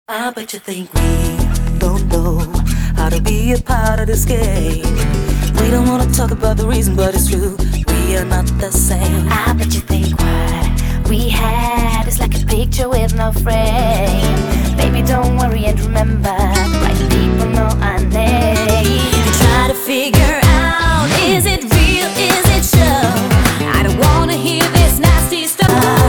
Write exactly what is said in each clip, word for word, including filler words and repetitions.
I bet you think we don't know how to be a part of this game. We don't wanna talk about the reason, but it's true, we are not the same. I bet you think what we had is like a picture with no frame. Baby, don't worry and remember, the right people know our name. You try to figure out, is it real, is it show? I don't wanna hear this nasty stuff.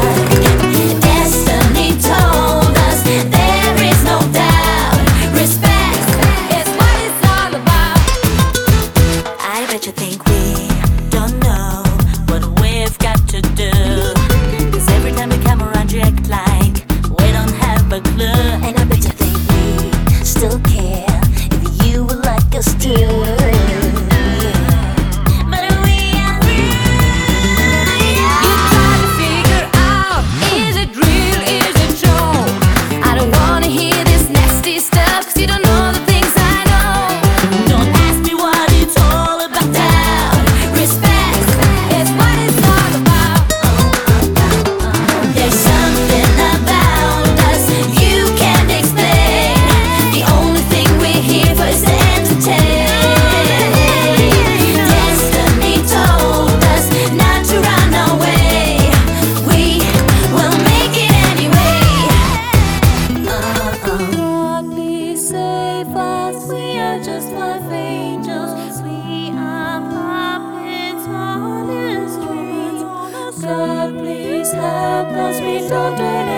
Destiny told us there is no doubt. Respect is what it's all about. I bet you think we don't know what we've got to do, 'cause every time we come around you act like we don't have a clue. And I bet you think we still care if you would like us to. Just five angels, we are puppets on instruments. God, please help us, we don't do